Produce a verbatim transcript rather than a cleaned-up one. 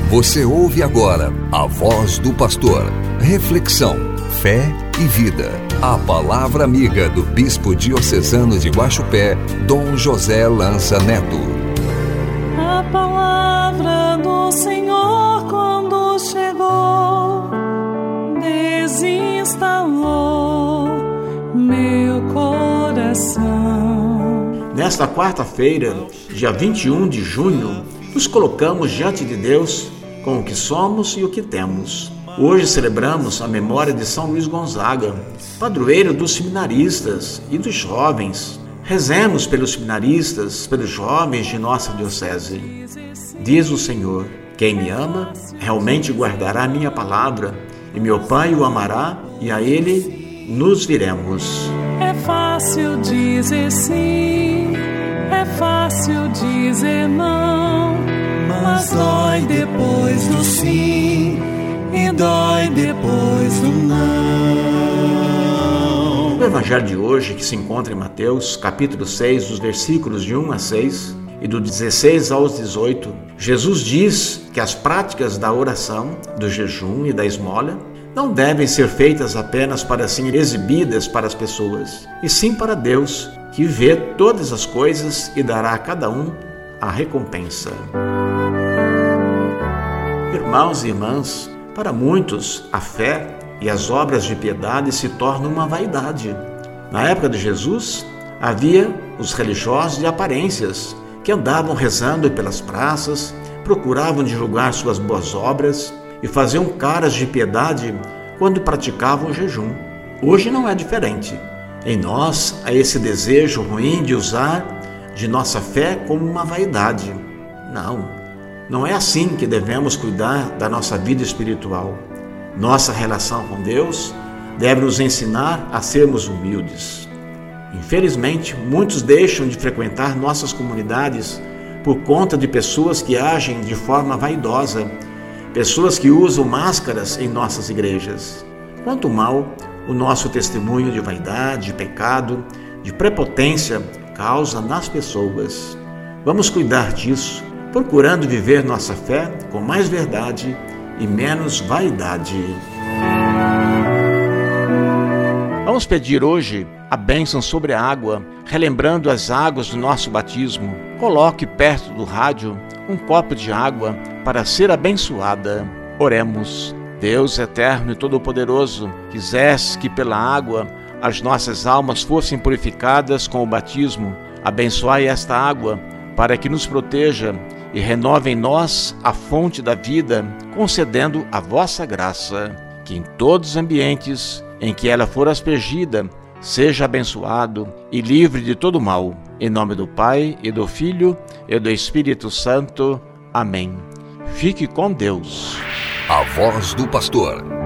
Você ouve agora a voz do pastor. Reflexão, fé e vida. A palavra amiga do bispo diocesano de Guaxupé, Dom José Lança Neto. A palavra do Senhor quando chegou, desinstalou meu coração. Nesta quarta-feira, dia vinte e um de junho, nos colocamos diante de Deus com o que somos e o que temos. Hoje celebramos a memória de São Luís Gonzaga, padroeiro dos seminaristas e dos jovens. Rezemos pelos seminaristas, pelos jovens de nossa diocese. Diz o Senhor: quem me ama, realmente guardará a minha palavra, e meu Pai o amará, e a ele nos viremos. É fácil dizer sim, é fácil dizer não, mas dói depois do sim e dói depois do não. O evangelho de hoje, que se encontra em Mateus, capítulo seis, dos versículos de um a seis e do dezesseis aos dezoito, Jesus diz que as práticas da oração, do jejum e da esmola não devem ser feitas apenas para serem exibidas para as pessoas, e sim para Deus, que vê todas as coisas e dará a cada um a recompensa. Irmãos e irmãs, para muitos, a fé e as obras de piedade se tornam uma vaidade. Na época de Jesus, havia os religiosos de aparências, que andavam rezando pelas praças, procuravam divulgar suas boas obras e faziam caras de piedade quando praticavam o jejum. Hoje não é diferente. Em nós há esse desejo ruim de usar de nossa fé como uma vaidade. Não, não é assim que devemos cuidar da nossa vida espiritual. Nossa relação com Deus deve nos ensinar a sermos humildes. Infelizmente, muitos deixam de frequentar nossas comunidades por conta de pessoas que agem de forma vaidosa, pessoas que usam máscaras em nossas igrejas. Quanto mal o nosso testemunho de vaidade, de pecado, de prepotência causa nas pessoas. Vamos cuidar disso, procurando viver nossa fé com mais verdade e menos vaidade. Vamos pedir hoje a bênção sobre a água, relembrando as águas do nosso batismo. Coloque perto do rádio um copo de água para ser abençoada. Oremos. Deus eterno e todo-poderoso, quisesse que pela água as nossas almas fossem purificadas com o batismo. Abençoai esta água para que nos proteja e renove em nós a fonte da vida, concedendo a vossa graça, que em todos os ambientes em que ela for aspergida, seja abençoado e livre de todo mal. Em nome do Pai, e do Filho, e do Espírito Santo. Amém. Fique com Deus. A voz do pastor.